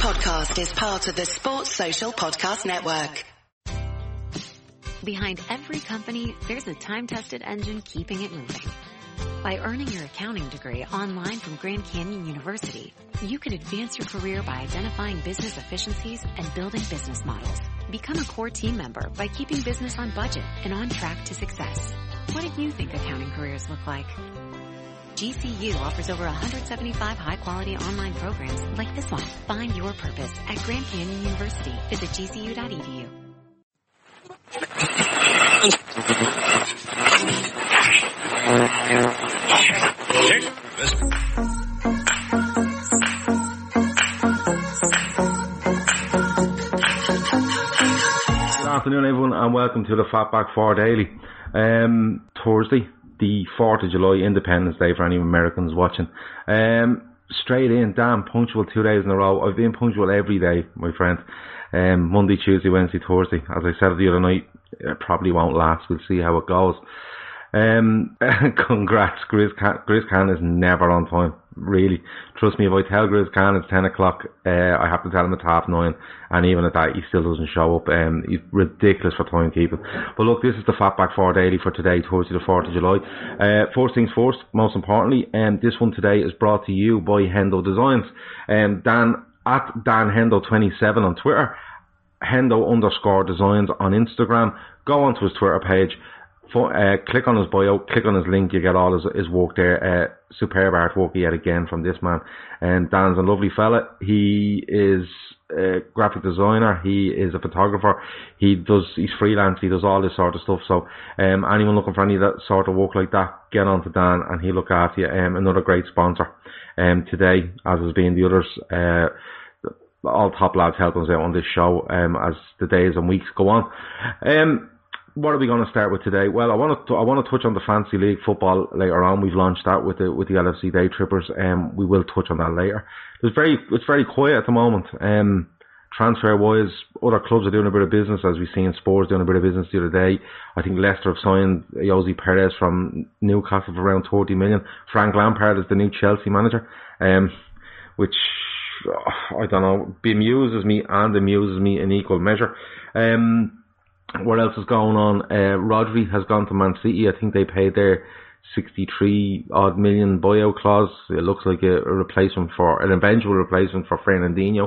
podcast is part of the Sports Social Podcast Network. Behind every company, there's a time-tested engine keeping it moving. By earning your accounting degree online from Grand Canyon University, you can advance your career by identifying business efficiencies and building business models. Become a core team member by keeping business on budget and on track to success. What do you think accounting careers look like? GCU offers over 175 high-quality online programs like this one. Find your purpose at Grand Canyon University. Visit gcu.edu. Good afternoon, everyone, and welcome to the Fatback 4 Daily. Thursday, the 4th of July, Independence Day for any Americans watching. Straight in, damn punctual 2 days in a row. I've been punctual every day, my friend. Monday, Tuesday, Wednesday, Thursday. As I said the other night, it probably won't last. We'll see how it goes. Congrats, Grizz Khan is never on time. Really. Trust me, if I tell Grizz Khan it's 10 o'clock, I have to tell him it's 9:30, and even at that, he still doesn't show up. He's ridiculous for timekeeping. But look, this is the Fatback 4 Daily for today, Thursday the 4th of July. First things first, most importantly, this one today is brought to you by Hendo Designs. Dan Hendo27 on Twitter, Hendo_designs on Instagram. Go onto his Twitter page. Click on his bio, click on his link, you get all his work there. Superb artwork yet again from this man. And Dan's a lovely fella. He is a graphic designer, he is a photographer, he's freelance, he does all this sort of stuff. So anyone looking for any of that sort of work like that, get on to Dan and he'll look after you. Another great sponsor today, as has been the others. All top lads helping us out on this show as the days and weeks go on. What are we going to start with today? Well, I want to touch on the Fantasy League football later on. We've launched that with the LFC Day Trippers, we will touch on that later. It's very quiet at the moment. Transfer wise, other clubs are doing a bit of business, as we've seen Spurs doing a bit of business the other day. I think Leicester have signed Jose Perez from Newcastle for around 30 million. Frank Lampard is the new Chelsea manager, which I don't know, bemuses me and amuses me in equal measure. What else is going on? Rodri has gone to Man City. I think they paid their 63 odd million buyout clause. It looks like an eventual replacement for Fernandinho.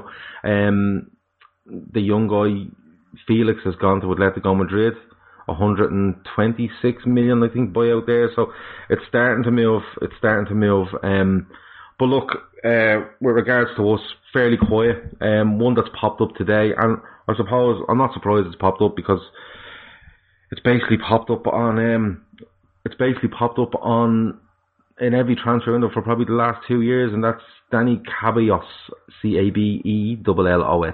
The young guy Felix has gone to Atletico Madrid. 126 million, I think, buyout there. So it's starting to move. But look, with regards to us, fairly quiet. One that's popped up today, and I suppose I'm not surprised it's popped up because it's basically popped up on in every transfer window for probably the last 2 years, and that's Dani Ceballos, Cabellos.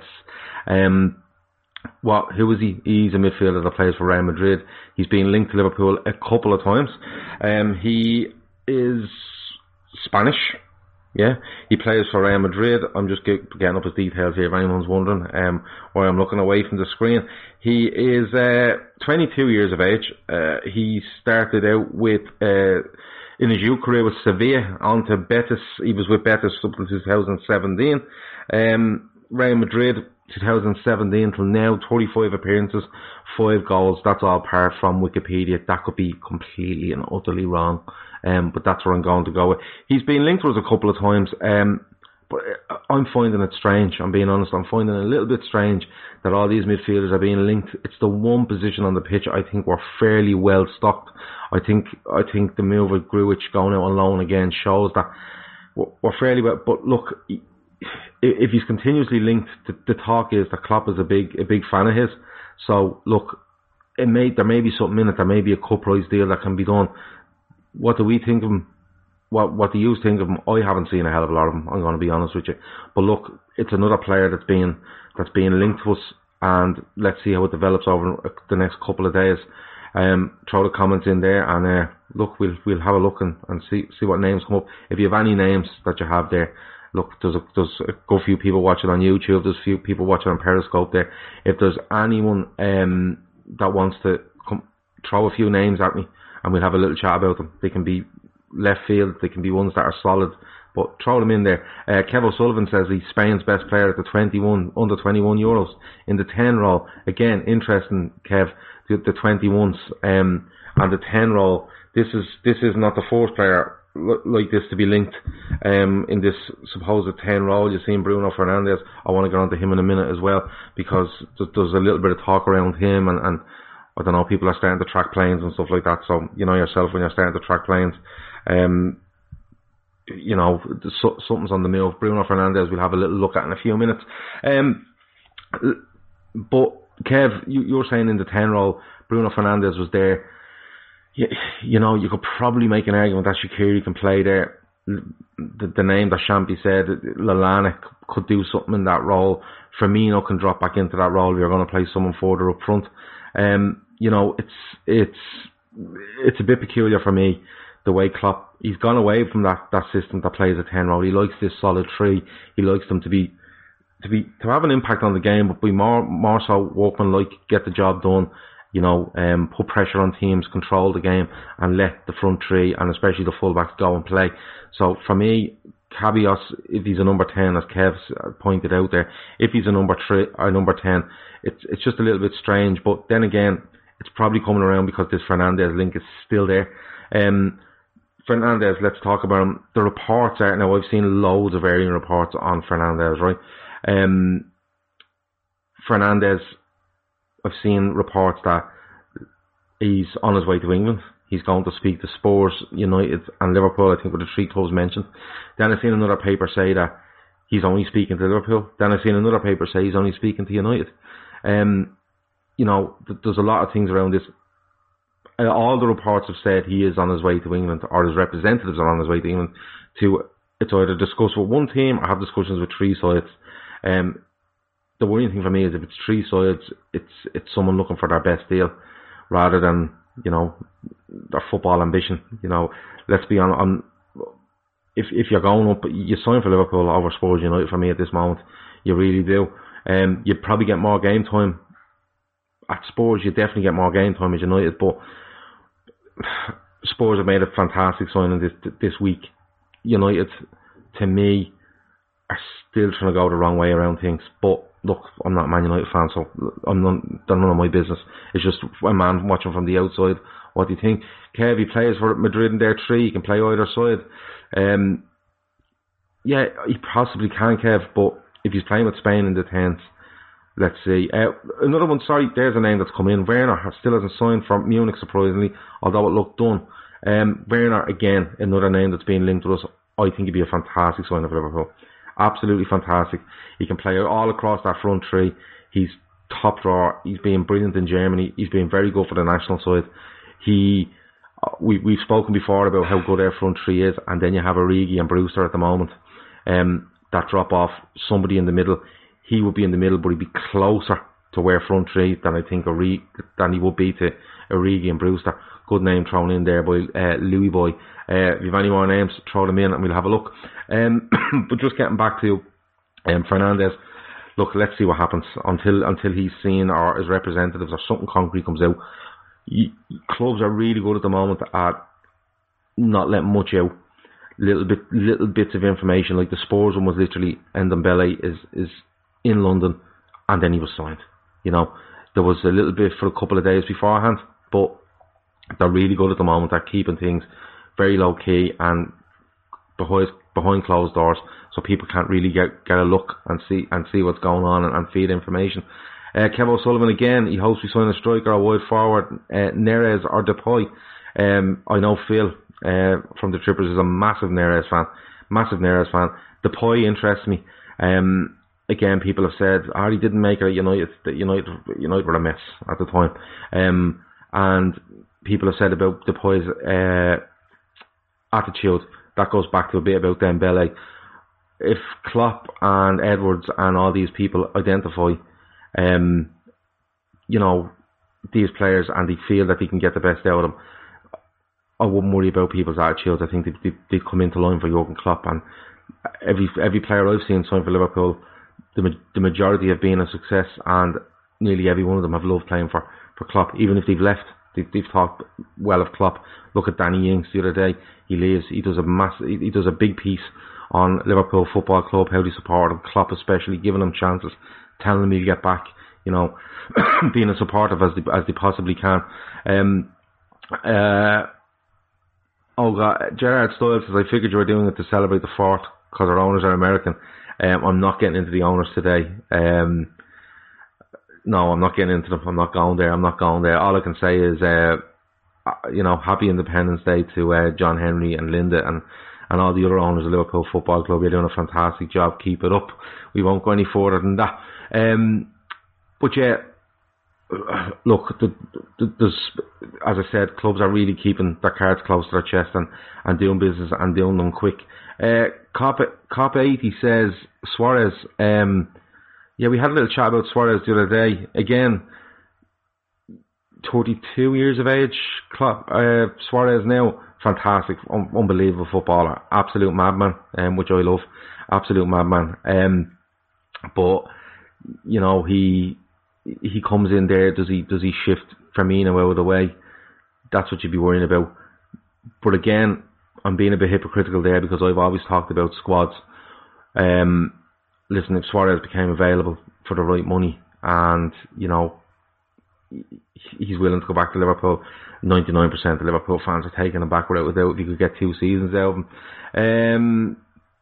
Who is he? He's a midfielder that plays for Real Madrid. He's been linked to Liverpool a couple of times. He is Spanish. Yeah, he plays for Real Madrid. I'm just getting up his details here if anyone's wondering why I'm looking away from the screen. He is 22 years of age. He started out with in his youth career with Sevilla, on to Betis. He was with Betis up until 2017. Real Madrid 2017 till now, 35 appearances, 5 goals. That's all apart from Wikipedia. That could be completely and utterly wrong. But that's where I'm going to go with. He's been linked with us a couple of times, but I'm finding it strange. I'm being honest. I'm finding it a little bit strange that all these midfielders are being linked. It's the one position on the pitch I think we're fairly well stocked. I think the move with Grujic going out on loan again shows that we're fairly well. But look, if he's continuously linked, the talk is that Klopp is a big fan of his. So look, there may be something in it. There may be a cut price deal that can be done. What do we think of him? What do you think of him? I haven't seen a hell of a lot of him, I'm going to be honest with you. But look, it's another player that's being linked to us, and let's see how it develops over the next couple of days. Throw the comments in there, and look, we'll have a look and see what names come up. If you have any names that you have there, look, there's a good few people watching on YouTube. There's a few people watching on Periscope there. If there's anyone that wants to throw a few names at me, and we'll have a little chat about them. They can be left field, they can be ones that are solid but throw them in there. Kev O'Sullivan says he's Spain's best player at the under 21 Euros in the 10 role. Again, interesting, Kev, the 21s and the 10 role. This is not the first player like this to be linked in this supposed 10 role. You've seen Bruno Fernandes. I want to get on to him in a minute as well, because there's a little bit of talk around him, and I don't know, people are starting to track planes and stuff like that. So you know yourself, when you're starting to track planes, you know, something's on the move. Bruno Fernandes we'll have a little look at in a few minutes. But Kev, you were saying in the 10 role, Bruno Fernandes was there. You know, you could probably make an argument that Shaqiri can play there. The name that Champy said, Lallana could do something in that role. Firmino can drop back into that role if you're going to play someone further up front. You know, it's a bit peculiar for me, the way Klopp, he's gone away from that system that plays a 10 role. He likes this solid 3. He likes them to have an impact on the game, but be more so workmanlike, get the job done. You know, put pressure on teams, control the game, and let the front 3 and especially the fullbacks go and play. So for me, Cabios, if he's a number 10, as Kev's pointed out there, if he's a number 3 or number 10, it's just a little bit strange. But then again, it's probably coming around because this Fernandes link is still there. Fernandes, let's talk about him. The reports are, now I've seen loads of varying reports on Fernandes, right? Fernandes, I've seen reports that he's on his way to England. He's going to speak to Spurs, United and Liverpool, I think, were the 3 clubs mentioned. Then I've seen another paper say that he's only speaking to Liverpool. Then I've seen another paper say he's only speaking to United. You know, there's a lot of things around this. All the reports have said he is on his way to England, or his representatives are on his way to England, to it's either discuss with one team or have discussions with 3 sides. The worrying thing for me is if it's 3 sides, it's someone looking for their best deal rather than, you know, their football ambition. You know, let's be honest, if you're going up, you sign for Liverpool over Spurs United for me at this moment. You really do. You'd probably get more game time at Spurs. You definitely get more game time at United, but Spurs have made a fantastic signing this week. United, to me, are still trying to go the wrong way around things, but look, I'm not a Man United fan, so they're none of my business. It's just a man watching from the outside. What do you think? Kev, he plays for Madrid in their 3. He can play either side. Yeah, he possibly can, Kev, but if he's playing with Spain in the 10th, let's see. Another one, sorry, there's a name that's come in. Werner still hasn't signed for Munich, surprisingly, although it looked done. Werner, again, another name that's being linked with us. I think he'd be a fantastic signing for Liverpool. Absolutely fantastic. He can play all across that front 3. He's top drawer. He's been brilliant in Germany. He's been very good for the national side. We've spoken before about how good our front 3 is, and then you have Origi and Brewster at the moment. That drop off, somebody in the middle. He would be in the middle, but he'd be closer to where front 3 than I think than he would be to Origi and Brewster. Good name thrown in there by Louis Boy. If you have any more names, throw them in and we'll have a look. But just getting back to Fernandes, look, let's see what happens until he's seen, or his representatives, or something concrete comes out. Clubs are really good at the moment at not letting much out. Little bits of information, like the Spurs one was literally Ndombele is in London, and then he was signed. You know, there was a little bit for a couple of days beforehand, but they're really good at the moment at keeping things very low key and behind closed doors, so people can't really get a look and see what's going on and feed information. Kev O'Sullivan again, he hopes we sign a striker or wide forward, Neres or Depay. I know Phil from the Trippers is a massive Neres fan. Depay interests me. Again, people have said, he didn't make it at United. United were a mess at the time. And people have said about Depay's attitude. That goes back to a bit about Dembele. If Klopp and Edwards and all these people identify, these players, and they feel that they can get the best out of them, I wouldn't worry about people's attitudes. I think they'd come into line for Jurgen Klopp, and every player I've seen sign for Liverpool, the majority have been a success, and nearly every one of them have loved playing for Klopp. Even if they've left, they've talked well of Klopp. Look at Danny Ings the other day. He leaves. He does a big piece on Liverpool Football Club, how they support him, Klopp especially, giving them chances, telling them he'll get back, being as supportive as they possibly can. Gerard Stiles says, I figured you were doing it to celebrate the 4th because our owners are American. I'm not getting into the owners today. No, I'm not getting into them. I'm not going there. All I can say is, happy Independence Day to John Henry and Linda and all the other owners of Liverpool Football Club. You're doing a fantastic job. Keep it up. We won't go any further than that. But yeah, look, there's, as I said, clubs are really keeping their cards close to their chest and doing business and doing them quick. Cop 80 says, Suarez, we had a little chat about Suarez the other day. Again, 32 years of age, Suarez now, fantastic, unbelievable footballer, absolute madman, which I love, absolute madman. But, he comes in there, does he shift Firmino out of the way? That's what you'd be worrying about. But again, I'm being a bit hypocritical there because I've always talked about squads. Listen, if Suarez became available for the right money and, he's willing to go back to Liverpool, 99% of Liverpool fans are taking him back without a doubt if he could get 2 seasons out of him.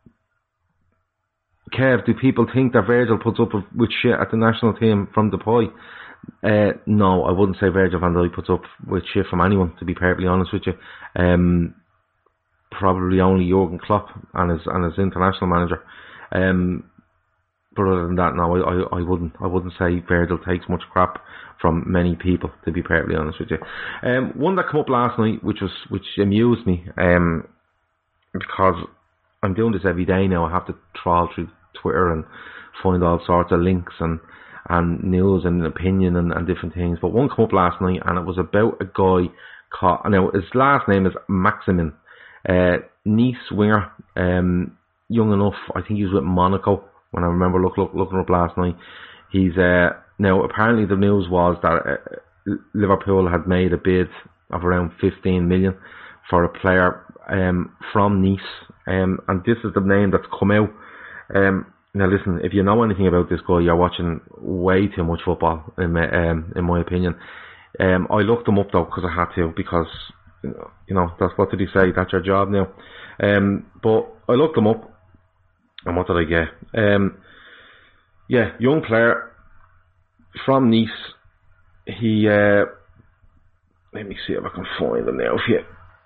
Kev, do people think that Virgil puts up with shit at the national team from Dubai? No, I wouldn't say Virgil van Dijk puts up with shit from anyone, to be perfectly honest with you. Probably only Jurgen Klopp and his international manager. But other than that, no, I wouldn't say Virgil takes much crap from many people, to be perfectly honest with you. One that came up last night, which amused me, because I'm doing this every day now. I have to trawl through Twitter and find all sorts of links and news and opinion and different things. But one came up last night, and it was about a guy called, now his last name is Maximin, Nice winger, young enough. I think he was with Monaco when I remember looking up last night. He's now apparently the news was that Liverpool had made a bid of around 15 million for a player from Nice, and this is the name that's come out. Now listen, if you know anything about this guy, you're watching way too much football in my opinion. I looked him up though because I had to, because that's, what did he say, that's your job now. But I looked him up, and what did I get? Young player from Nice. He let me see if I can find him now for you.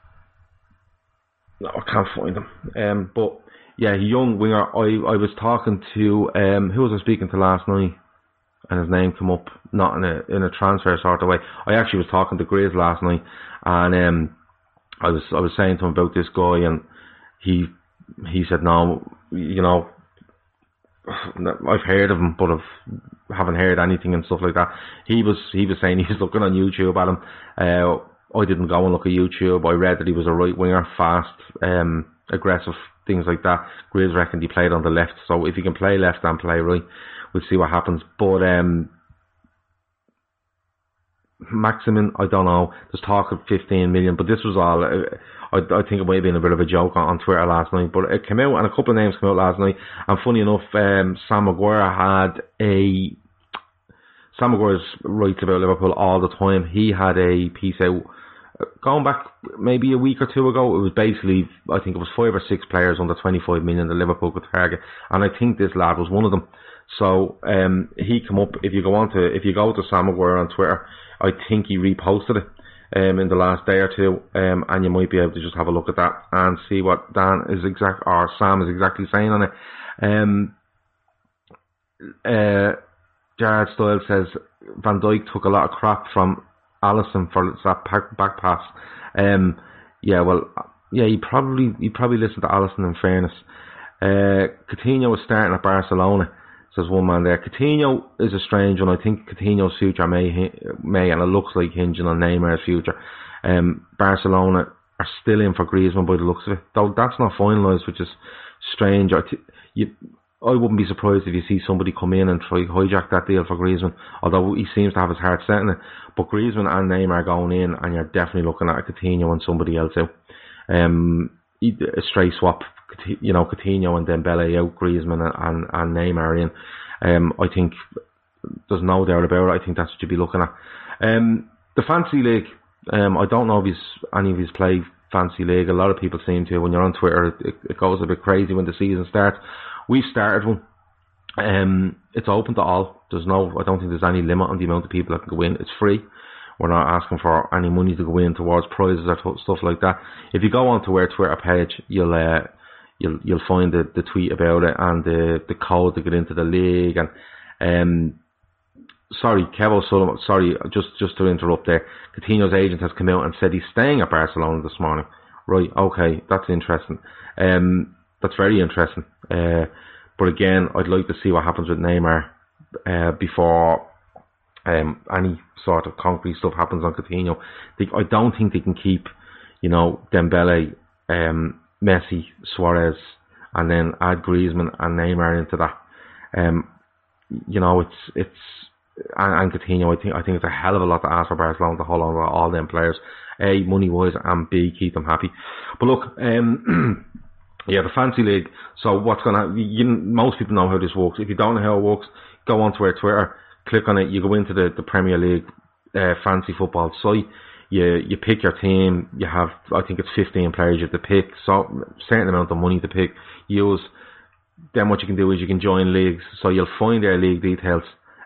No, I can't find him. But yeah, young winger. I was talking to who was I speaking to last night, and his name came up, not in a transfer sort of way. I actually was talking to Grizz last night, and I was saying to him about this guy, and he said, no, I've heard of him, but I haven't heard anything and stuff like that. He was saying he was looking on YouTube at him. I didn't go and look at YouTube. I read that he was a right winger, fast, aggressive, things like that. Grizz reckoned he played on the left, so if he can play left and play right, we'll see what happens. But Maximin, I don't know. There's talk of 15 million, but this was all. I think it might have been a bit of a joke on Twitter last night, but it came out, and a couple of names came out last night. And funny enough, Sam Maguire writes about Liverpool all the time. He had a piece out going back maybe a week or two ago. It was basically, I think it was 5 or 6 players under 25 million that Liverpool could target, and I think this lad was one of them. So he came up. If you go to Sam Maguire on Twitter, I think he reposted it in the last day or two, and you might be able to just have a look at that and see what Sam is exactly saying on it. Gerard Stiles says Van Dijk took a lot of crap from Alisson for that back pass. He probably listened to Alisson, in fairness. Coutinho was starting at Barcelona, says one man there. Coutinho is a strange one. I think Coutinho's future may, and it looks like hinging on Neymar's future. Barcelona are still in for Griezmann by the looks of it, though that's not finalised, which is strange. I wouldn't be surprised if you see somebody come in and try hijack that deal for Griezmann, although he seems to have his heart set in it. But Griezmann and Neymar going in, and you're definitely looking at a Coutinho and somebody else out. A straight swap, Coutinho and Dembele out, Griezmann and Neymar in. I think there's no doubt about it. I think that's what you'd be looking at. The Fantasy League, I don't know if any of you play Fantasy League. A lot of people seem to. When you're on Twitter, it goes a bit crazy when the season starts. We've started one. It's open to all. I don't think there's any limit on the amount of people that can go in. It's free. We're not asking for any money to go in towards prizes or stuff like that. If you go onto our Twitter page, you'll find the tweet about it and the code to get into the league. And sorry, Kevo Sullivan. Sorry, just to interrupt there. Coutinho's agent has come out and said he's staying at Barcelona this morning. Right? Okay, that's interesting. That's very interesting. But again, I'd like to see what happens with Neymar before any sort of concrete stuff happens on Coutinho. I don't think they can keep, Dembele, Messi, Suarez, and then add Griezmann and Neymar into that. It's and Coutinho. I think it's a hell of a lot to ask for Barcelona to hold on to all them players. A, money wise, and B, keep them happy. But look, yeah, the Fantasy League. So what's going to happen? Most people know how this works. If you don't know how it works, go onto our Twitter, click on it. You go into the Premier League fantasy football site. You pick your team. You have, I think it's 15 players you have to pick. So certain amount of money to pick. Then what you can do is you can join leagues. So you'll find their league details.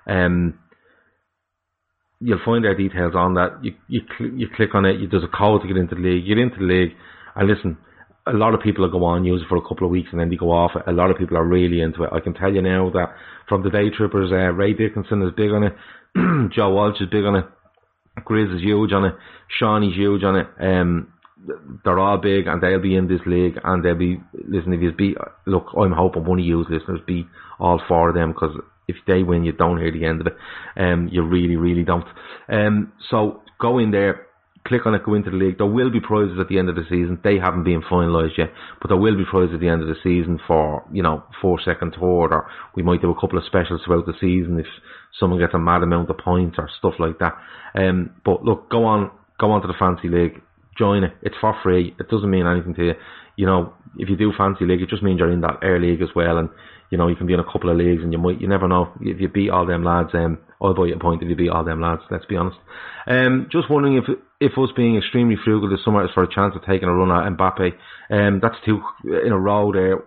You'll find their details on that. You click on it. There's a code to get into the league. You get into the league, and listen. A lot of people will go on, use it for a couple of weeks, and then they go off it. A lot of people are really into it. I can tell you now that from the day trippers, Ray Dickinson is big on it. Joe Walsh is big on it. Grizz is huge on it. Shawnee's huge on it. They're all big, and they'll be in this league, and they'll be, listen, if you beat, look, I'm hoping one of you listeners beat all four of them, because if they win, you don't hear the end of it. You really, really don't. So go in there. Click on it, go into the league. There will be prizes at the end of the season. They haven't been finalised yet, but there will be prizes at the end of the season for, 4th, 2nd, 3rd, or we might do a couple of specials throughout the season if someone gets a mad amount of points or stuff like that. But look, go on to the Fantasy League, join it. It's for free. It doesn't mean anything to you. If you do Fantasy League, it just means you're in that Air League as well, and you can be in a couple of leagues, and you never know if you beat all them lads. I'll buy you a point if you beat all them lads. Let's be honest. Just wondering if us being extremely frugal this summer is for a chance of taking a run at Mbappe. That's 2 in a row there.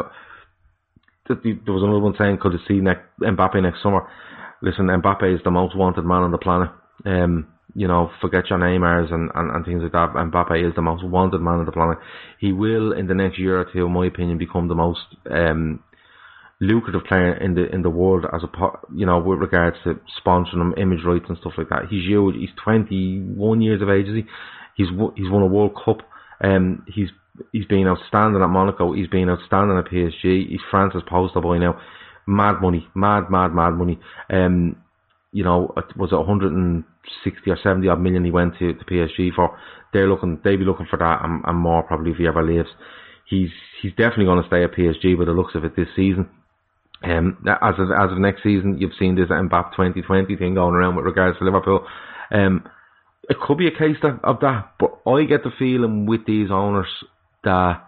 There was another one saying, could you see Mbappe next summer? Listen, Mbappe is the most wanted man on the planet. Forget your Neymars and things like that. Mbappe is the most wanted man on the planet. He will, in the next year or two, in my opinion, become the most lucrative player in the world with regards to sponsoring him, image rights and stuff like that. He's huge. He's 21 years of age, is he? He's won a World Cup. He's been outstanding at Monaco. He's been outstanding at PSG. He's France's poster boy now. Mad money. Mad money. Was it 160 or 70 odd million he went to PSG for? They'd be looking for that and more probably if he ever leaves. He's definitely going to stay at PSG by the looks of it this season. As of next season, you've seen this Mbappe 2020 thing going around with regards to Liverpool. It could be a case of that, but I get the feeling with these owners that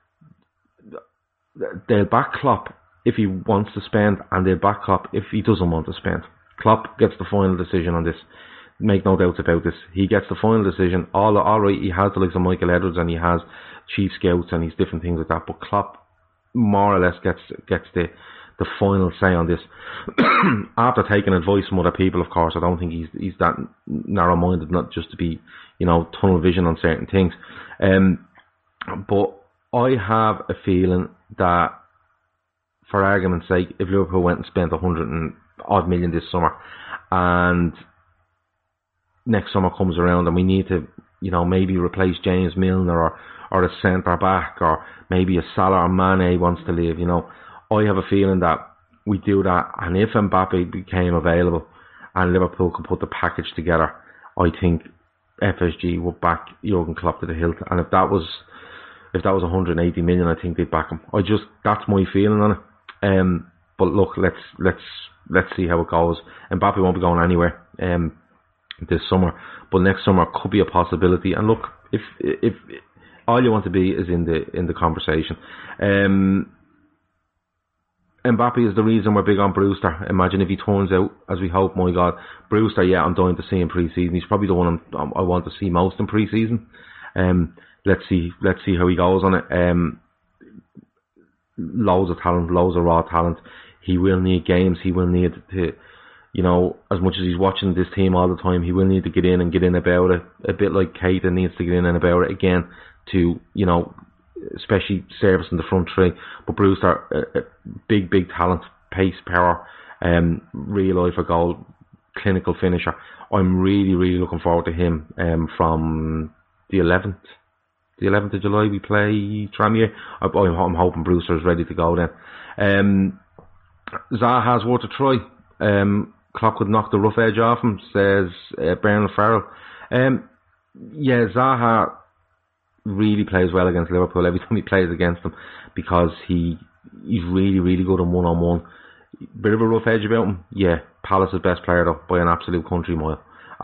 they'll back Klopp if he wants to spend, and they'll back Klopp if he doesn't want to spend. Klopp gets the final decision on this. Make no doubts about this. He gets the final decision. All right, he has the likes of Michael Edwards and he has chief scouts and he's different things like that. But Klopp more or less gets the final say on this. After taking advice from other people, of course. I don't think he's that narrow-minded, not just to be, tunnel vision on certain things. But I have a feeling that, for argument's sake, if Liverpool went and spent 100 and odd million this summer, and next summer comes around and we need to, maybe replace James Milner or a centre back, or maybe a Salah or Mane wants to leave, I have a feeling that we do that, and if Mbappe became available and Liverpool could put the package together, I think FSG would back Jurgen Klopp to the hilt. And if that was 180 million, I think they'd back him. That's my feeling on it. But look, let's see how it goes. Mbappe won't be going anywhere this summer, but next summer could be a possibility. And look, if All you want to be is in the conversation. Mbappe is the reason we're big on Brewster. Imagine if he turns out, as we hope, my God. Brewster, yeah, I'm dying to see in pre-season. He's probably the one I want to see most in pre-season. Let's see how he goes on it. Loads of talent, loads of raw talent. He will need games. He will need to, as much as he's watching this team all the time, he will need to get in about it. A bit like Keita needs to get in and about it again to, especially servicing the front three. But Brewster, a big talent, pace, power, real eye for goal, clinical finisher. I'm really looking forward to him from the 11th. The 11th of July we play Tranmere. I'm hoping Brewster is ready to go then. Zaha's worth a try. Klopp could knock the rough edge off him, says Bernard Farrell. Yeah, Zaha really plays well against Liverpool every time he plays against them, because he's really good on one-on-one. Bit of a rough edge about him. Yeah, Palace's best player though, by an absolute country mile.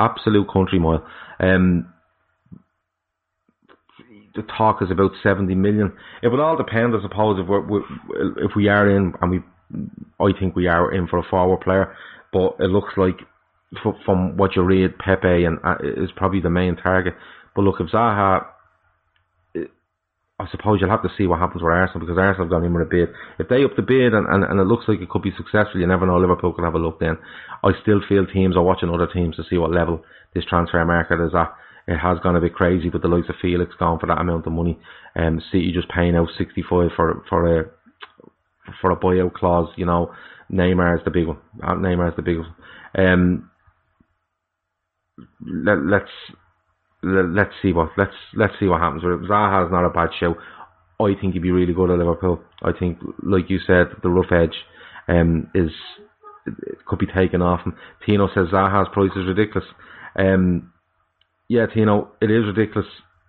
The talk is about 70 million. It would all depend, I suppose, if we are in, and I think we are in for a forward player. But it looks like, from what you read, Pepe is probably the main target. But look, if Zaha, I suppose you'll have to see what happens with Arsenal, because Arsenal have gone in with a bid. If they up the bid and it looks like it could be successful, you never know, Liverpool could have a look then. I still feel teams are watching other teams to see what level this transfer market is at. It has gone a bit crazy, but the likes of Felix going for that amount of money, City just paying out 65 for a buyout clause. Neymar is the big one. Let's see what happens. Zaha's not a bad show. I think he'd be really good at Liverpool. I think, like you said, the rough edge it could be taken off him. Tino says Zaha's price is ridiculous. Yeah, Tino, it is ridiculous.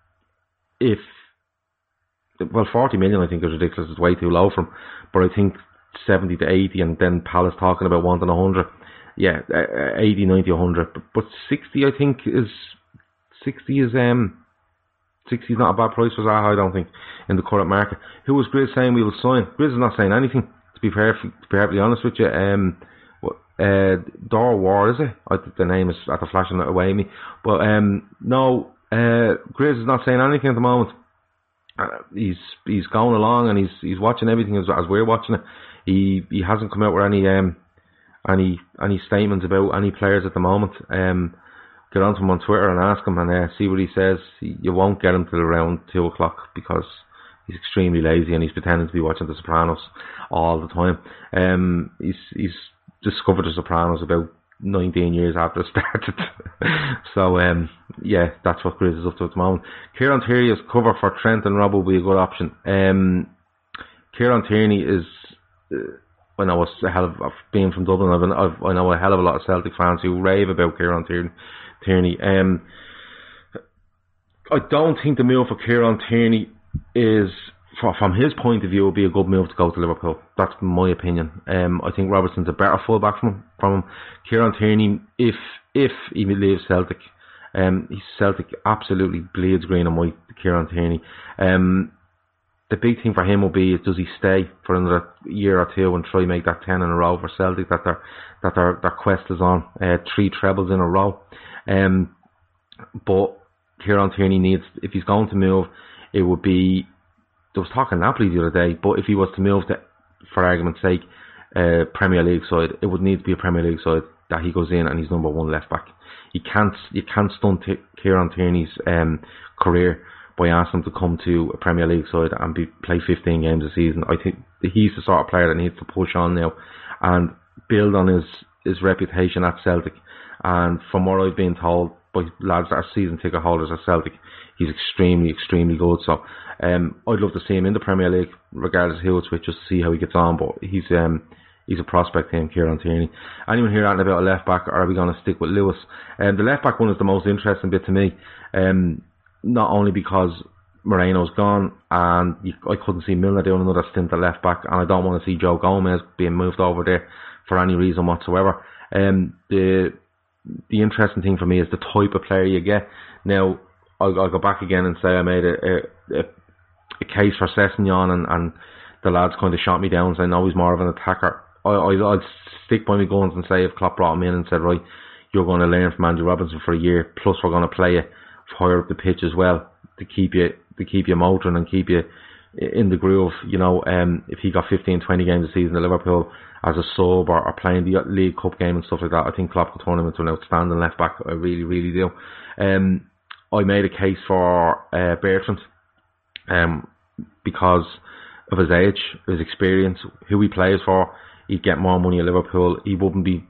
40 million I think is ridiculous. It's way too low for him. But I think 70 to 80, and then Palace talking about wanting 100. Yeah, 80, 90, 100. But 60 I think is 60 is not a bad price for Zaha, I don't think, in the current market. Who was Grizz saying we will sign? Grizz is not saying anything, to be perfectly honest with you. Dor War, is it? The name is after flashing it away me. But no, Grizz is not saying anything at the moment. He's going along and he's watching everything as we're watching it. He hasn't come out with any statements about any players at the moment. Get onto him on Twitter and ask him and see what he says. You won't get him till around 2 o'clock because he's extremely lazy and he's pretending to be watching The Sopranos all the time. He's discovered The Sopranos about 19 years after it started. So, yeah, that's what Grizz is up to at the moment. Kieran Tierney's cover for Trent and Rob will be a good option. Kieran Tierney is, I know I've been from Dublin, I know a hell of a lot of Celtic fans who rave about Kieran Tierney. I don't think the move for Kieran Tierney is, from his point of view, would be a good move to go to Liverpool. That's my opinion. I think Robertson's a better fullback from him. Kieran Tierney, if he leaves Celtic, Celtic absolutely bleeds green and white. Kieran Tierney. The big thing for him will be, does he stay for another year or two and try make that 10 in a row for Celtic that their quest is on, 3 trebles in a row. But Kieran Tierney needs, if he's going to move, it would be, there was talking Napoli the other day, but if he was to move to, for argument's sake, Premier League side, it would need to be a Premier League side that he goes in and he's number 1 left back. You can't stunt Kieran Tierney's career by asking him to come to a Premier League side and play 15 games a season. I think he's the sort of player that needs to push on now and build on his reputation at Celtic. And from what I've been told by lads that are season ticket holders at Celtic, he's extremely good. So I'd love to see him in the Premier League, regardless of who it's with, just to see how he gets on. But he's a prospect here, Kieran Tierney. Anyone here asking about a left back, or are we going to stick with Lewis? The left back one is the most interesting bit to me. Not only because Moreno's gone and I couldn't see Milner doing another stint at left back, and I don't want to see Joe Gomez being moved over there for any reason whatsoever. The interesting thing for me is the type of player you get. Now, I'll go back again and say I made a case for Sessegnon, and the lads kind of shot me down saying, no, he's more of an attacker. I'd stick by my guns and say if Klopp brought him in and said, right, you're going to learn from Andrew Robinson for a year, plus we're going to play you higher up the pitch as well to keep you motoring and keep you in the groove. You know, if he got 15, 20 games a season at Liverpool as a sub or playing the League Cup game and stuff like that, I think Klopp could turn him into an outstanding left back. I really, really do. I made a case for Bertrand because of his age, his experience, who he plays for. He'd get more money at Liverpool. He wouldn't be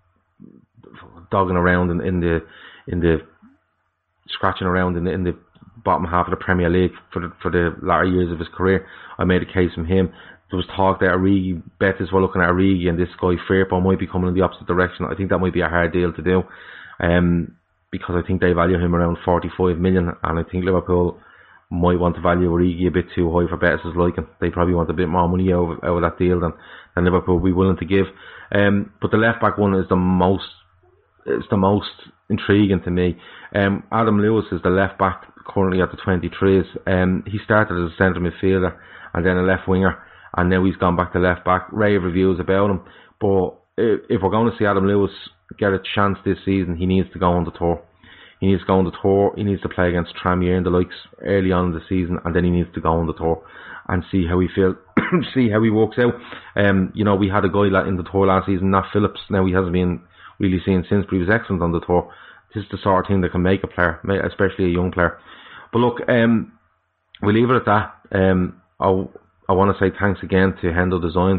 dogging around in the scratching around in the bottom half of the Premier League for the latter years of his career. I made a case from him. There was talk that Origi, Betis were looking at Origi, and this guy Firpo might be coming in the opposite direction. I think that might be a hard deal to do, because I think they value him around 45 million, and I think Liverpool might want to value Origi a bit too high for Betis' liking. They probably want a bit more money out of that deal than Liverpool will be willing to give. But the left back one is the most intriguing to me. Adam Lewis is the left back currently at the 23s. He started as a centre midfielder and then a left winger, and now he's gone back to left back. Rave reviews about him, but if we're going to see Adam Lewis get a chance this season, he needs to go on the tour. He needs to go on the tour. He needs to play against Tranmere and the likes early on in the season, and then he needs to go on the tour and see how he feels, see how he works out. You know, we had a guy in the tour last season, Nat Phillips. Now he hasn't been really seen since, but he was excellent on the tour. This is the sort of thing that can make a player, especially a young player. But look, we'll leave it at that. I want to say thanks again to Hendo Designs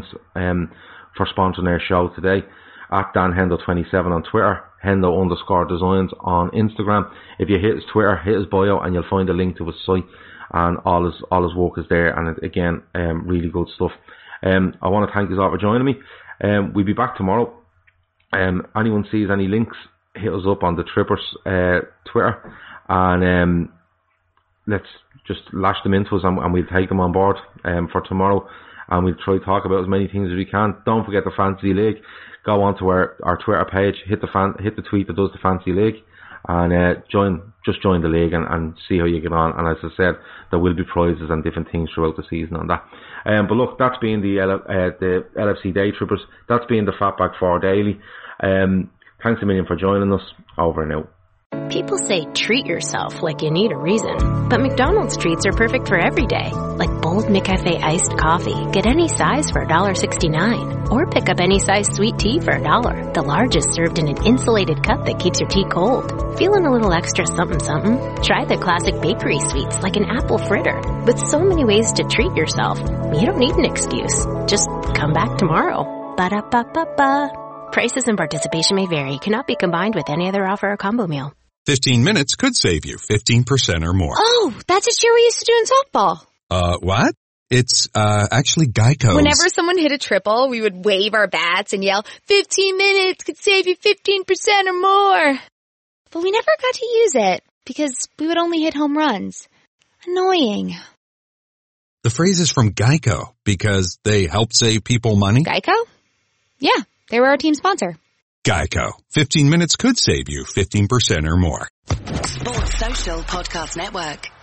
for sponsoring our show today. At Dan Hendo27 on Twitter, Hendo_Designs on Instagram. If you hit his Twitter, hit his bio, and you'll find a link to his site, and all his work is there. And again, really good stuff. I want to thank you all for joining me. We'll be back tomorrow. Anyone sees any links, hit us up on the Trippers Twitter, and let's just lash them into us, and we'll take them on board for tomorrow, and we'll try to talk about as many things as we can. Don't forget the Fantasy League. Go on to our Twitter page, hit the tweet that does the Fantasy League, and join the league and see how you get on. And as I said, there will be prizes and different things throughout the season on that. But look, that's been the LFC Day Trippers. That's been the Fatback 4 Daily. Thanks a million for joining us. Over and out. People say treat yourself like you need a reason, but McDonald's treats are perfect for every day. Like bold McCafe iced coffee. Get any size for $1.69. Or pick up any size sweet tea for $1. The largest served in an insulated cup that keeps your tea cold. Feeling a little extra something something? Try the classic bakery sweets like an apple fritter. With so many ways to treat yourself, you don't need an excuse. Just come back tomorrow. Ba-da-ba-ba-ba. Prices and participation may vary. Cannot be combined with any other offer or combo meal. 15 minutes could save you 15% or more. Oh, that's a cheer we used to do in softball. What? It's, actually Geico. Whenever someone hit a triple, we would wave our bats and yell, 15 minutes could save you 15% or more. But we never got to use it because we would only hit home runs. Annoying. The phrase is from Geico because they help save people money. Geico? Yeah, they were our team sponsor. Geico. 15 minutes could save you 15% or more. Sports Social Podcast Network.